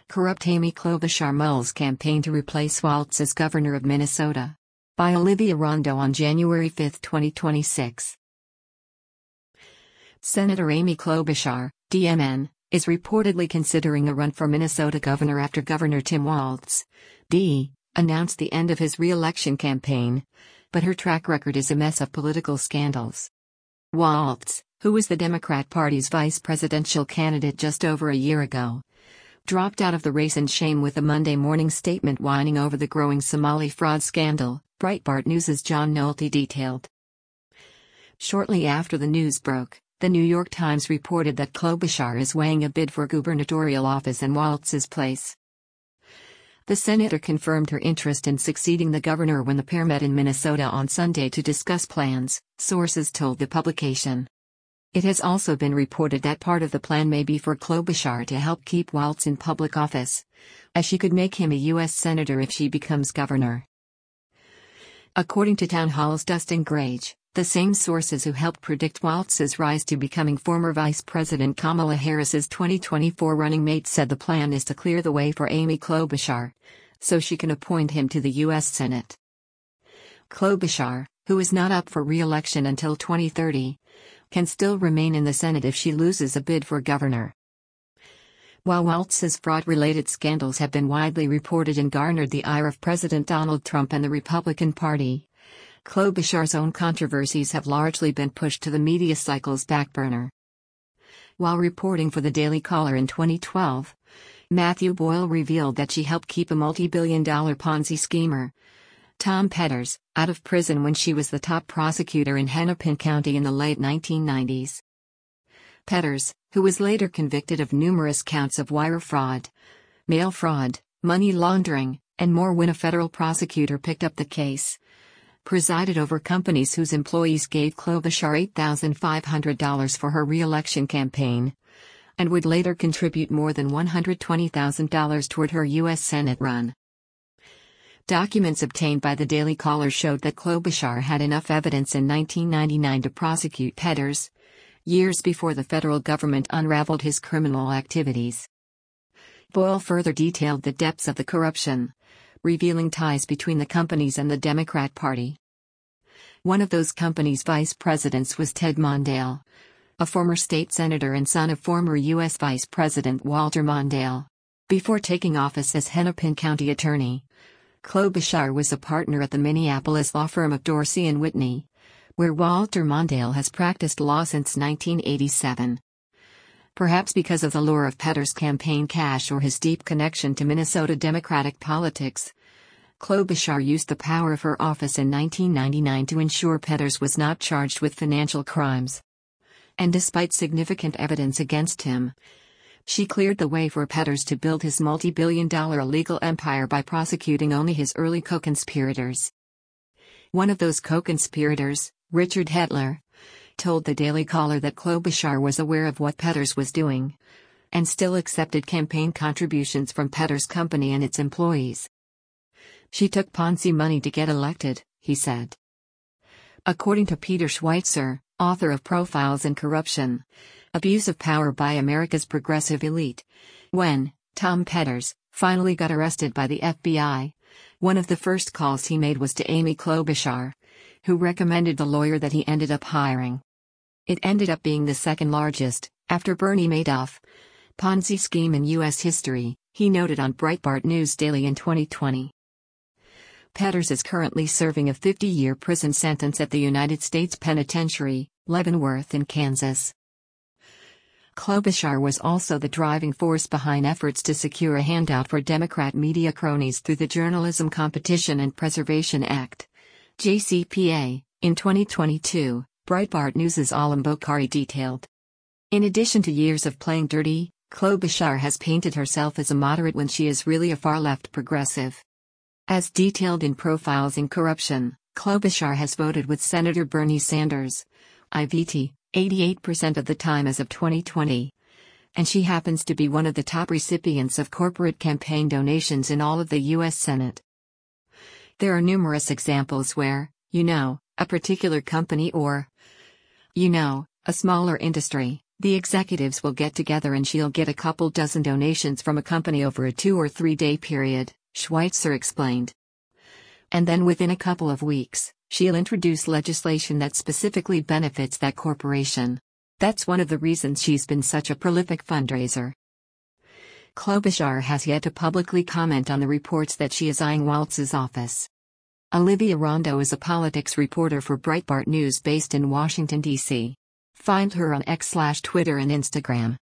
Corrupt Amy Klobuchar mulls campaign to replace Walz as governor of Minnesota. By Olivia Rondo on January 5, 2026. Senator Amy Klobuchar, DMN, is reportedly considering a run for Minnesota governor after Governor Tim Walz, D., announced the end of his re-election campaign, but her track record is a mess of political scandals. Walz, who was the Democrat Party's vice presidential candidate just over a year ago, dropped out of the race in shame with a Monday morning statement whining over the growing Somali fraud scandal, Breitbart News' John Nolte detailed. Shortly after the news broke, the New York Times reported that Klobuchar is weighing a bid for gubernatorial office in Walz's place. The senator confirmed her interest in succeeding the governor when the pair met in Minnesota on Sunday to discuss plans, sources told the publication. It has also been reported that part of the plan may be for Klobuchar to help keep Walz in public office, as she could make him a U.S. senator if she becomes governor. According to Town Hall's Dustin Grage, the same sources who helped predict Walz's rise to becoming former Vice President Kamala Harris's 2024 running mate, said the plan is to clear the way for Amy Klobuchar, so she can appoint him to the U.S. Senate. Klobuchar, who is not up for re-election until 2030, can still remain in the Senate if she loses a bid for governor. While Walz's fraud-related scandals have been widely reported and garnered the ire of President Donald Trump and the Republican Party, Klobuchar's own controversies have largely been pushed to the media cycle's back burner. While reporting for the Daily Caller in 2012, Matthew Boyle revealed that she helped keep a multi-billion-dollar Ponzi schemer, Tom Petters, out of prison when she was the top prosecutor in Hennepin County in the late 1990s. Petters, who was later convicted of numerous counts of wire fraud, mail fraud, money laundering, and more when a federal prosecutor picked up the case, presided over companies whose employees gave Klobuchar $8,500 for her re-election campaign, and would later contribute more than $120,000 toward her U.S. Senate run. Documents obtained by the Daily Caller showed that Klobuchar had enough evidence in 1999 to prosecute Petters, years before the federal government unraveled his criminal activities. Boyle further detailed the depths of the corruption, revealing ties between the companies and the Democrat Party. One of those companies' vice presidents was Ted Mondale, a former state senator and son of former U.S. Vice President Walter Mondale. Before taking office as Hennepin County attorney, Klobuchar was a partner at the Minneapolis law firm of Dorsey and Whitney, where Walter Mondale has practiced law since 1987. Perhaps because of the lure of Petters' campaign cash or his deep connection to Minnesota Democratic politics, Klobuchar used the power of her office in 1999 to ensure Petters was not charged with financial crimes. And despite significant evidence against him, she cleared the way for Petters to build his multi-billion-dollar illegal empire by prosecuting only his early co-conspirators. One of those co-conspirators, Richard Hetler, told the Daily Caller that Klobuchar was aware of what Petters was doing, and still accepted campaign contributions from Petters' company and its employees. She took Ponzi money to get elected, he said. According to Peter Schweitzer, author of Profiles in Corruption, Abuse of Power by America's Progressive Elite, when Tom Petters finally got arrested by the FBI, one of the first calls he made was to Amy Klobuchar, who recommended the lawyer that he ended up hiring. It ended up being the second largest, after Bernie Madoff, Ponzi scheme in U.S. history, he noted on Breitbart News Daily in 2020. Petters is currently serving a 50-year prison sentence at the United States Penitentiary, Leavenworth in Kansas. Klobuchar was also the driving force behind efforts to secure a handout for Democrat media cronies through the Journalism Competition and Preservation Act, JCPA, in 2022, Breitbart News' Alam Bokhari detailed. In addition to years of playing dirty, Klobuchar has painted herself as a moderate when she is really a far-left progressive. As detailed in Profiles in Corruption, Klobuchar has voted with Senator Bernie Sanders, IVT, 88% of the time as of 2020, and she happens to be one of the top recipients of corporate campaign donations in all of the U.S. Senate. There are numerous examples where, a particular company or, a smaller industry, The executives will get together and she'll get a couple dozen donations from a company over a 2 or 3 day period, Schweitzer explained. And then within a couple of weeks, she'll introduce legislation that specifically benefits that corporation. That's one of the reasons she's been such a prolific fundraiser. Klobuchar has yet to publicly comment on the reports that she is eyeing Waltz's office. Olivia Rondo is a politics reporter for Breitbart News based in Washington, D.C. Find her on X/Twitter and Instagram.